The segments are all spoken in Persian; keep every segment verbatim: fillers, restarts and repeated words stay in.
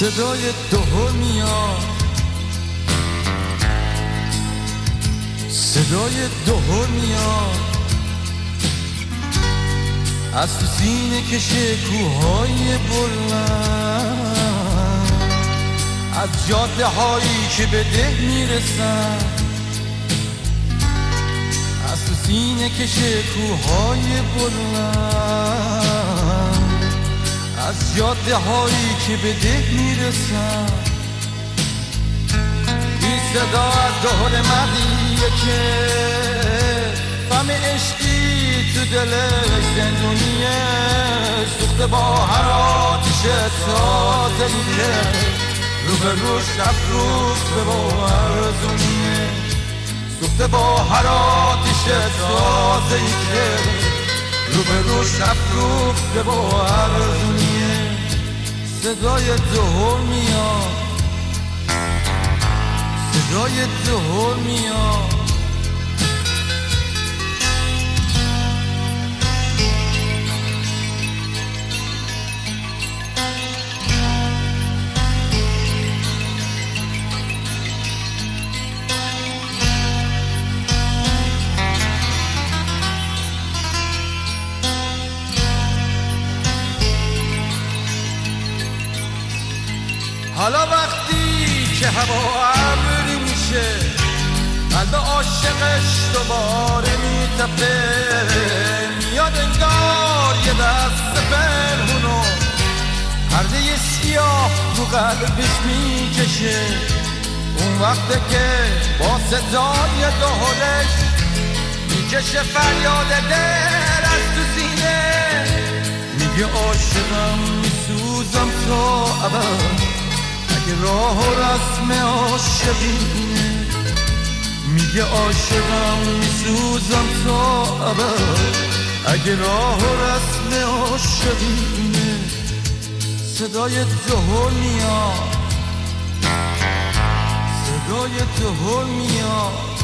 صدای دهل میاد، صدای دهل میاد از تو سینه کشه کوههای بلند، از جاده هایی که به ده میرسن، از تو سینه کشه کوههای بلند، از جاده هایی که به ده میرسن. این صدا از دهل مردیه که غم عشقی تو دلش زندونیه، سوخته با هر آتش تازه‌ای که رو به روش افروخته با ارزونیه، سوخته با هر آتش تازه‌ای که رو به روش افروخته با ارزونیه. صدای دهل میاد، صدای دهل میاد حالا وقتی که هوا ابری میشه، قلب عاشقش دوباره میتپه، میاد انگار یه دست پنهونو پرده سیاه رو قلبش میکشه. اون وقته که با صدای دهلش میکشه فریاد دل از تو سینه، میگه عاشقم میسوزم تا ابد، اگه راه و رسم عاشقینه، میگه عاشقم میسوزم تا ابد، اگه راه و رسم عاشقینه. صدای دهل میاد، صدای دهل میاد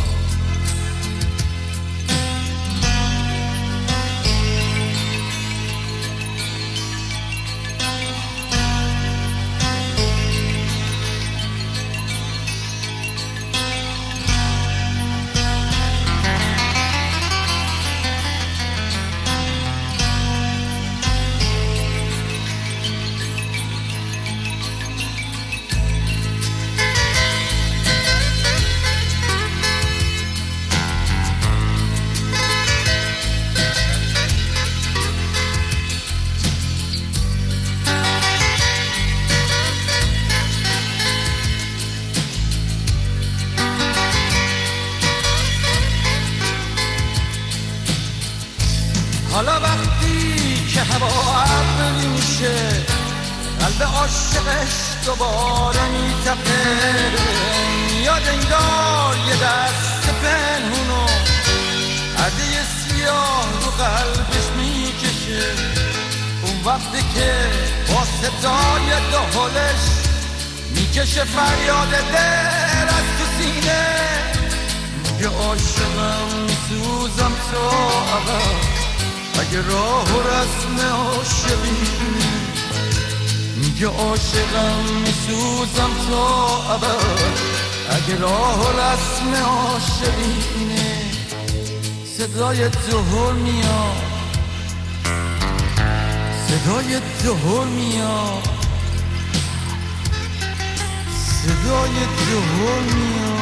حالا وقتی که هوا ابری میشه، قلب عاشقش دوباره میتپه، میاد انگار یه دست پنهونو پرده سیاه رو قلبش میکشه. اون وقتی که با صدای دهلش میکشه فریاد دل از تو سینه، میگه عاشقم میسوزم تا ابد، اگه راه و رسم عاشقینه، میگه عاشقم میسوزم تا ابد، اگه راه و رسم عاشقینه. صدای دهل میاد، صدای دهل میاد، صدای دهل میاد